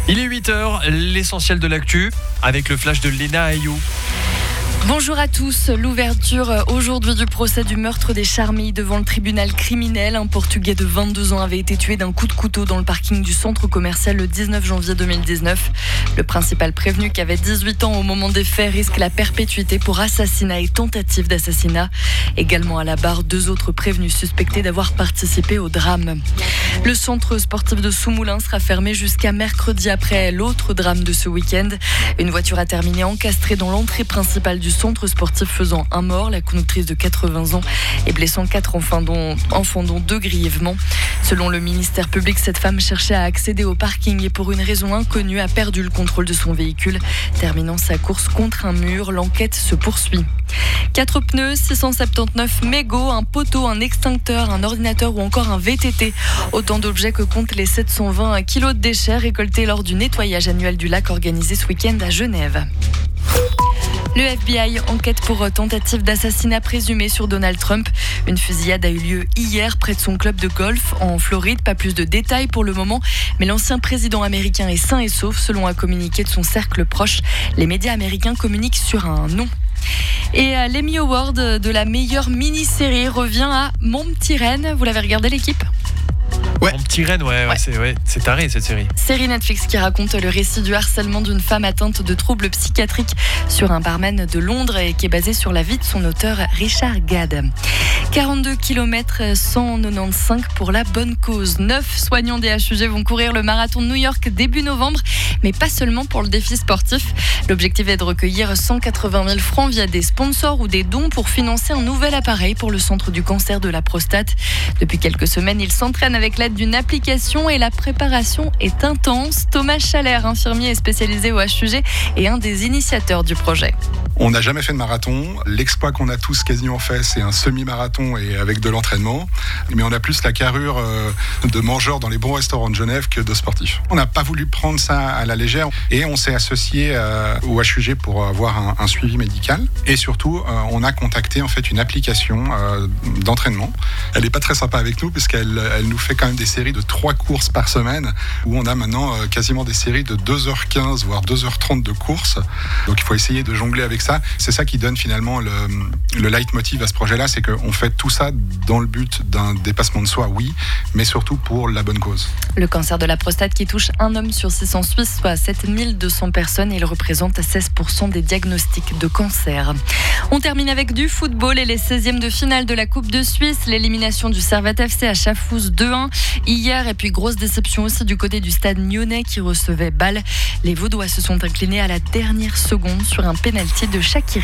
Il est 8h, l'essentiel de l'actu, avec le flash de Léna Ayou. Bonjour à tous. L'ouverture aujourd'hui du procès du meurtre des Charmilles devant le tribunal criminel. Un Portugais de 22 ans avait été tué d'un coup de couteau dans le parking du centre commercial le 19 janvier 2019. Le principal prévenu, qui avait 18 ans au moment des faits, risque la perpétuité pour assassinat et tentative d'assassinat. Également à la barre, 2 autres prévenus suspectés d'avoir participé au drame. Le centre sportif de Soumoulins sera fermé jusqu'à mercredi après l'autre drame de ce week-end. Une voiture a terminé encastrée dans l'entrée principale du centre sportif, faisant un mort, la conductrice de 80 ans, et blessant 4 enfants, dont 2 grièvement. Selon le ministère public, cette femme cherchait à accéder au parking et pour une raison inconnue a perdu le contrôle de son véhicule, terminant sa course contre un mur. L'enquête se poursuit. 4 pneus, 679 mégots, un poteau, un extincteur, un ordinateur ou encore un VTT. Autant d'objets que comptent les 720 kilos de déchets récoltés lors du nettoyage annuel du lac organisé ce week-end à Genève. Le FBI enquête pour tentative d'assassinat présumé sur Donald Trump. Une fusillade a eu lieu hier près de son club de golf en Floride. Pas plus de détails pour le moment, mais l'ancien président américain est sain et sauf selon un communiqué de son cercle proche. Les médias américains communiquent sur un nom. Et l'Emmy Award de la meilleure mini-série revient à Mon Petit Renne. Vous l'avez regardé, l'équipe ? Ouais. Mon petit Renne, c'est taré cette série. Série Netflix qui raconte le récit du harcèlement d'une femme atteinte de troubles psychiatriques sur un barman de Londres et qui est basée sur la vie de son auteur Richard Gad. 42 km 195 pour la bonne cause. 9 soignants des HUG vont courir le marathon de New York début novembre, mais pas seulement pour le défi sportif. L'objectif est de recueillir 180 000 francs via des sponsors ou des dons pour financer un nouvel appareil pour le centre du cancer de la prostate. Depuis quelques semaines, ils s'entraînent avec l'aide d'une application et la préparation est intense. Thomas Chalère, infirmier spécialisé au HUG, est un des initiateurs du projet. On n'a jamais fait de marathon. L'exploit qu'on a tous quasiment fait, c'est un semi-marathon et avec de l'entraînement. Mais on a plus la carrure de mangeurs dans les bons restaurants de Genève que de sportifs. On n'a pas voulu prendre ça à la légère et on s'est associé au HUG pour avoir un suivi médical. Et surtout, on a contacté en fait une application d'entraînement. Elle n'est pas très sympa avec nous parce qu'elle nous fait quand même des séries de 3 courses par semaine où on a maintenant quasiment des séries de 2h15 voire 2h30 de courses. Donc il faut essayer de jongler avec ça. C'est ça qui donne finalement le leitmotiv à ce projet-là, c'est qu'on fait tout ça dans le but d'un dépassement de soi, oui, mais surtout pour la bonne cause. Le cancer de la prostate qui touche un homme sur 6 en Suisse, soit 7200 personnes, et il représente 16% des diagnostics de cancer. On termine avec du football et les 16e de finale de la Coupe de Suisse. L'élimination du Servette FC à Chafouz 2-1 hier, et puis grosse déception aussi du côté du stade Nyonnais qui recevait Bâle. Les Vaudois se sont inclinés à la dernière seconde sur un pénalty de Shaqiri.